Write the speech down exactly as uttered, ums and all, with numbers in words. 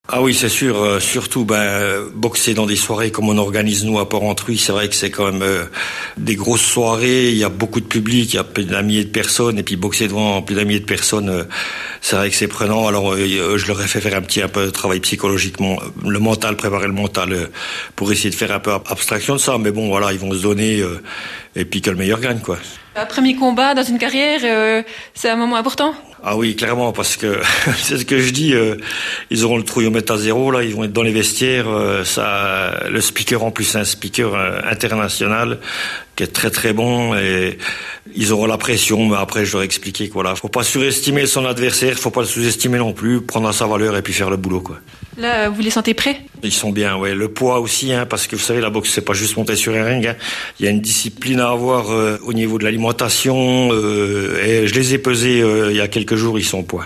Ah oui, c'est sûr. Euh, surtout, ben, boxer dans des soirées comme on organise nous à Port-Entruy, c'est vrai que c'est quand même euh, des grosses soirées. Il y a beaucoup de public, il y a plus d'un millier de personnes, et puis boxer devant plus d'un millier de personnes, euh, c'est vrai que c'est prenant. Alors, euh, je leur ai fait faire un petit un peu de travail psychologiquement, le mental, préparer le mental euh, pour essayer de faire un peu abstraction de ça. Mais bon, voilà, ils vont se donner, euh, et puis que le meilleur gagne, quoi. Un premier combat dans une carrière, euh, c'est un moment important. Ah oui, clairement, parce que c'est ce que je dis. Euh, ils auront le trouillomètre à zéro, là, ils vont être dans les vestiaires. Euh, ça, le speaker en plus, c'est un speaker euh, international qui est très très bon, et ils auront la pression. Mais après, je leur ai expliqué que voilà, faut pas surestimer son adversaire, faut pas le sous-estimer non plus, prendre à sa valeur et puis faire le boulot, quoi. Là, vous les sentez prêts? Ils sont bien, ouais. Le poids aussi, hein, parce que vous savez, la boxe, c'est pas juste monter sur un ring. Hein. Il y a une discipline à avoir euh, au niveau de l'alimentation. Euh, et je les ai pesés euh, il y a quelques jours, ils sont au poids.